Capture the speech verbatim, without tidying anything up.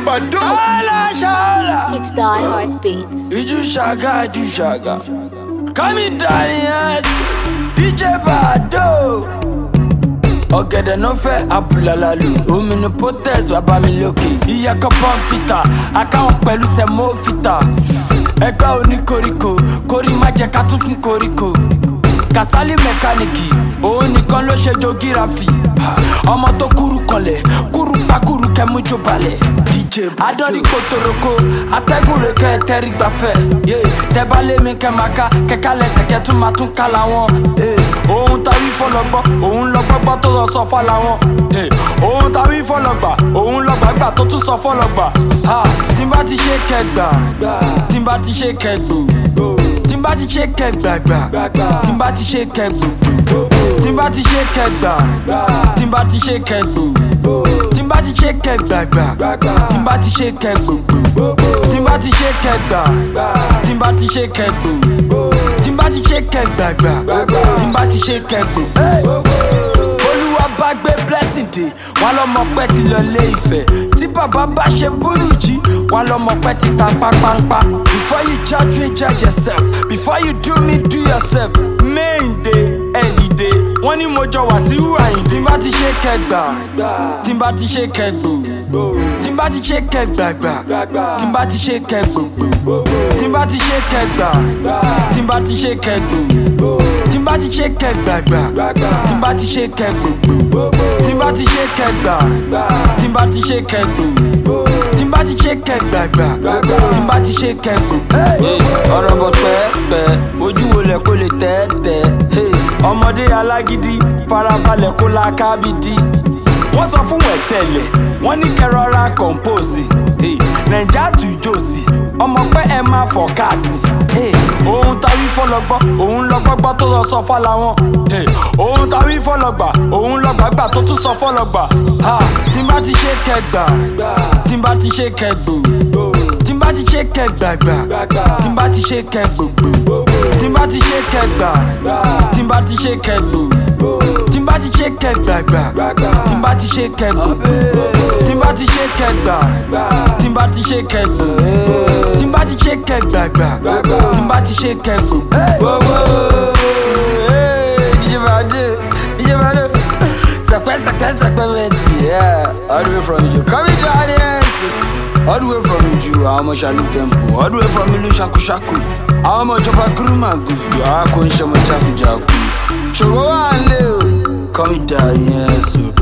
Bado. Shala, shala. It's Die Hard Beats. Iju shaga, iju shaga. Kami Daniels, D J Bado. Ọ̀gẹ̀dẹ̀ no fẹ́ abúlalalu. Omi ni protest wà bá mi lókè. Iyẹ̀kọ̀ pọ́ǹpìtà, akáwọn pẹ̀lú sẹ̀mófìtà. Ẹgbẹ́ oníkoríko, kórí má jẹ́ ká tún kún koríko. Kàsálí mẹkáníìkì, òun nìkan ló ṣe jo gíráfì. Ọmọ tó kúrú kanlẹ̀, kúrú pa kúrú kẹmú jó balẹ̀. D J Bado. Adọ́rí kòtòròkó, atẹ́gùn rẹ̀ kẹ́ tẹ́rí gbafẹ́. Tẹ́bá lé mi kẹ́ máa ká, kẹ́ká lẹ́sẹ̀ kẹ́ tún máa tún ká làwọn. Òun tàbí fọlọ́gbọ́, òun lọ gbọ́gbọ́ tó lọ sọ fọ́ làwọn. Òun tàbí fọlọ́gbà, òun lọ gbàgbà tó tún sọ fọlọ́gbà. Tí n bá ti ṣe kẹgbà, tí n bá ti ṣe kẹgbò. Tí n bá ti ṣe kẹgbàgbà, tí n bá ti ṣe kẹgbò. Tí n bá ti ṣe kẹgbà, tí n bá ti ṣe kẹgbò. Tí n bá ti ṣe kẹgbàgbà, tí n bá ti ṣe kẹgbò. Tí n bá ti ṣe kẹgbà, tí n bá ti ṣe kẹgbò. Tí n bá ti ṣe kẹgbàgbà, tí n bá ti ṣe kẹgbò. Olúwa bá gbé blessing dé, wọn lọmọ pẹ́ ti lọ lé Ifẹ̀. Tí bàbá bá ṣe burújí, wọn lọmọ pẹ́ ti ta pápánpá. Before you judge me, judge yourself. Before you do me, do yourself. Main day, early day. Wọ́n ní mo jọ wá sí wàyìn. Tí n bá ti ṣe kẹgbà, tí n bá ti ṣe kẹgbò. Tí n bá ti ṣe kẹgbàgbà, tí n bá ti ṣe kẹgbò. Tí n bá ti ṣe kẹgbà, tí n bá ti ṣe kẹgbò. Tí n bá ti ṣe kẹgbàgbà, tí n bá ti ṣe kẹgbò. Tí n bá ti ṣe kẹgbà, tí n bá ti ṣe kẹgbò. Tí n bá ti ṣe kẹgbàgbà, tí n bá ti ṣe kẹgbò. Ọ̀rọ̀ bọ̀ pẹ́ẹ́pẹ́, ojú wo lẹ̀ kó lè tẹ́tẹ́. Ọmọdé alágídí, farabalẹ̀ kó la kábídí. Wọ́n sọ fún wẹ̀tẹ̀lẹ̀, wọ́n ní kẹrọra compose. Nàìjà tù jòsì, ọmọ pẹ́ ẹ máa fọ̀kásì. Òun tàbí fọlọ́gbọ́, òun lọ gbọ́gbọ́ tó lọ sọ fọ́la wọn. Òun tàbí fọlọ́gbà, òun lọ gbàgbà tó tún sọ fọ́lọ́gbà. Tí n bá ti ṣe kẹgbà, tí n bá ti ṣe kẹgbò. Tí n bá ti ṣe kẹgbàgbà, tí n bá ti ṣe kẹgbò. Tí n bá ti ṣe kẹgbà, tí n bá ti ṣe kẹgbò. Tí n bá ti ṣe kẹgbàgbà, tí n bá ti ṣe kẹgbò. Tí n bá ti ṣe kẹgbà, tí n bá ti ṣe kẹgbò. Tí n bá ti ṣe kẹgbàgbà, tí n bá ti ṣe kẹgbò. D J Bado, D J Bado. Sẹ̀pẹ́ sẹ̀pẹ́ sẹ̀pẹ́ mẹ́tì, all the way from you. Kami Daniels, all the way from you. Àwọn ọmọ Ṣàlù Temple, all the way from ìlú Ṣakúṣakú. Àwọn ọmọ ìjọba Kuruma Gúúsù, àwọn akọ̀ǹṣẹ́ ọmọ Jákujàku. Ṣògo wà ń lé o, Kami Daniels o.